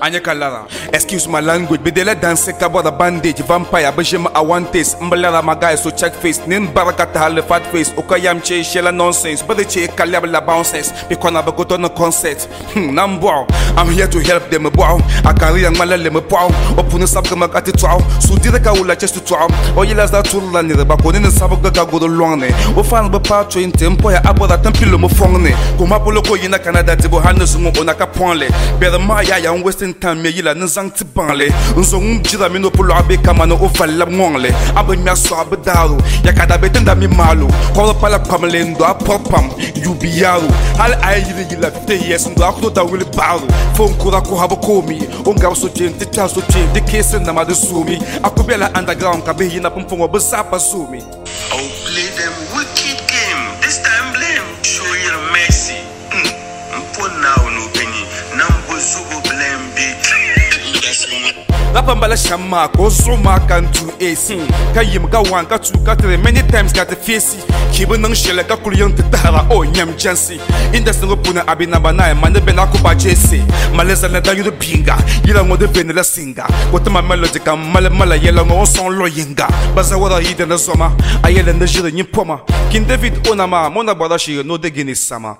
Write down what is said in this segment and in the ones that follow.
Anya Kalara. Excuse my language, but they let dance about the bandage, vampire, Bajima Awantes, Mbalara Magai, so check face, Nin Barakata Hale fat face, Okayam Che, Shella nonsense, but the Che Kalabla bounces, because I've got on a concert. Nambow, I'm here to help them. Wow, I can read Malale Pow, open a subgamati trow, so did the Kaula just to trow, or you last that to land the Bakon in the Sabaga go the long, or find the patro in Tempo, about that Tempilum Fong, Kumapolo in Canada, Tibohanas on a Caponle, Better Maya and Western Time, Meyla, Nzang Tibanle, Unzong Jidamino Pulabe Kamano over Lamonle, Abanya Sabadaro, Yakada Betenda Mimalu, Call Pala Pamalendo, Popam, Yubiaru, Al I love 10 years and Dakota will bow, Phone Kurako Habakomi, Ungaso Jim, the Chasso Jim, the case and Namada Sumi, Akubella Underground, Kabina Pumpo, Basapa Sumi. I'll play them wicked game. This time blame, show you mercy. Put now no penny, number Zubo blame big. Lapambala Shama, Gozuma can do AC. Kayim Gawan got to got many times got the face. Kibunung Shella Kakulion Tara or Yam Jansi. In the Singapuna Abinabana, Manabenakuba Jesse. Malesa Nada you the Pinga, you don't want the Venela singer. What my melodica Malamala Yellow or Son Loyinga. Bazawara Eat in the summer. I yell in the Jil in Poma. King David Onama, Mona Badashi, no the Guinness summer.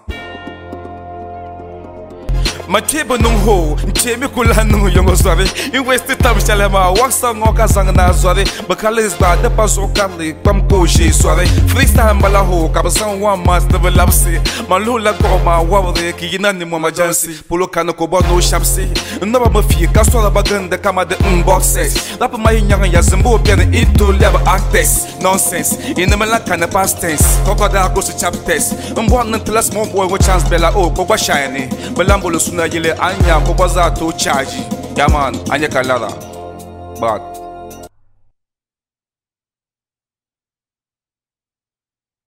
My table no ho, Jamie Kulano Yongoswari, in West Tamshalama, Waxang Okazanga Swari, Bakalis by the Paso Kali, Pamposhi Swari, Freestyle Malaho, Cabazan one master of Lapsi, Malula Goma, Wawre, Kinani Mama Jansi, Pulocano Cobano Shapsi, Nova Mafia, Castora Bagan, the Kama the unboxes, Lapa my young Yazambo, getting into level actors, nonsense, in the Malacana past tense, Cocada goes to chap test, and one until a small boy with chance Bella O, Coba Shiny, Belambolo. Anya Kobaza to charge. Yaman, Anya Kalara. But